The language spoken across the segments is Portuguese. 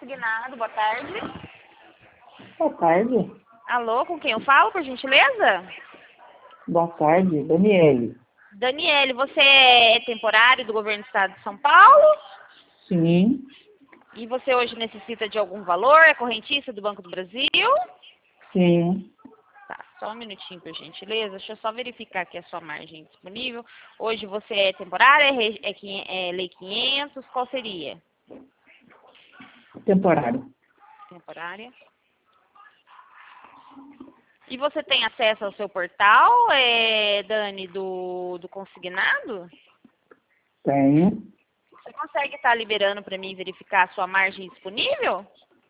Consignado, boa tarde. Boa tarde. Alô, com quem eu falo, por gentileza? Boa tarde, Daniele. Daniele, você é temporário do governo do estado de São Paulo? Sim, E você hoje necessita de algum valor? É correntista do Banco do Brasil? sim. Tá, só um minutinho, por gentileza. Deixa eu só verificar aqui a sua margem disponível. Hoje você é temporária, é lei 500, qual seria? Temporário. Temporária. E você tem acesso ao seu portal, Dani, do consignado? Tenho. Você consegue estar liberando para mim verificar a sua margem disponível?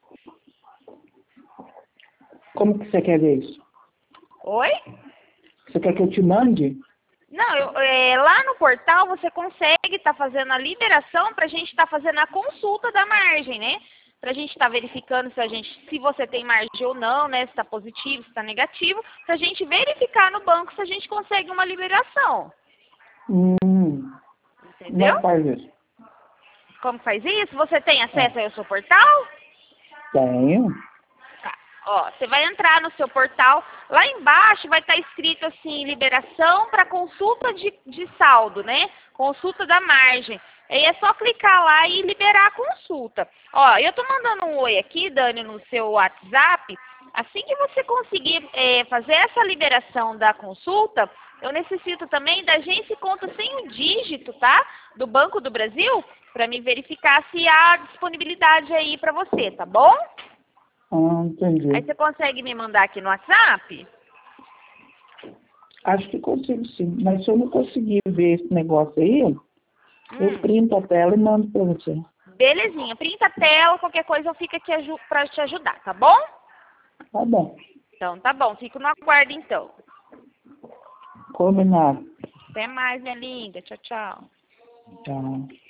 Como que você quer ver isso? Oi? Você quer que eu te mande? Não, lá no portal você consegue estar fazendo a liberação para a gente estar fazendo a consulta da margem, né? Para a gente estar verificando se você tem margem ou não, né? Se está positivo, se está negativo, para a gente verificar no banco se a gente consegue uma liberação. Como é Entendeu? que faz isso? Como faz isso? Você tem acesso aí ao seu portal? Tenho. Tá. Ó, você vai entrar no seu portal, lá embaixo vai estar escrito assim, liberação para consulta de saldo, né? Consulta da margem. Aí é só clicar lá e liberar a consulta. Ó, eu tô mandando um oi aqui, Dani, no seu WhatsApp. Assim que você conseguir fazer essa liberação da consulta, eu necessito também da agência e conta sem o dígito, tá? Do Banco do Brasil, para me verificar se há disponibilidade aí para você, tá bom? Aí Entendi. você consegue me mandar aqui no WhatsApp? Acho que consigo sim. Mas se eu não conseguir ver esse negócio aí, eu printo a tela e mando pra você. Belezinha, printa a tela, qualquer coisa eu fico aqui para te ajudar, tá bom? Tá bom. Então, tá bom, fico no aguardo então. Combinado. Até mais, minha linda. Tchau, tchau. Tchau.